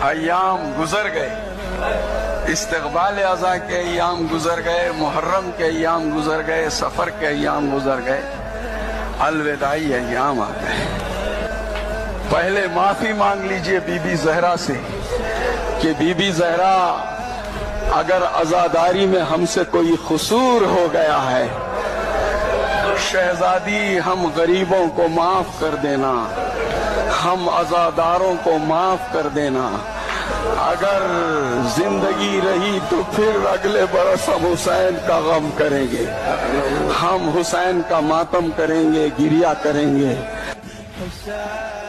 अय्याम गुजर गए, इस्तक़बाल अज़ा के अय्याम गुजर गए, मुहर्रम के अय्याम गुजर गए, सफर के अय्याम गुजर गए, अलविदाई अय्याम आ गए। पहले माफी मांग लीजिए बीबी ज़हरा से कि बीबी ज़हरा, अगर अज़ादारी में हमसे कोई कसूर हो गया है, शहजादी हम गरीबों को माफ कर देना, हम अज़ादारों को माफ कर देना। अगर जिंदगी रही तो फिर अगले बरस हम हुसैन का गम करेंगे, हम हुसैन का मातम करेंगे, गिरिया करेंगे।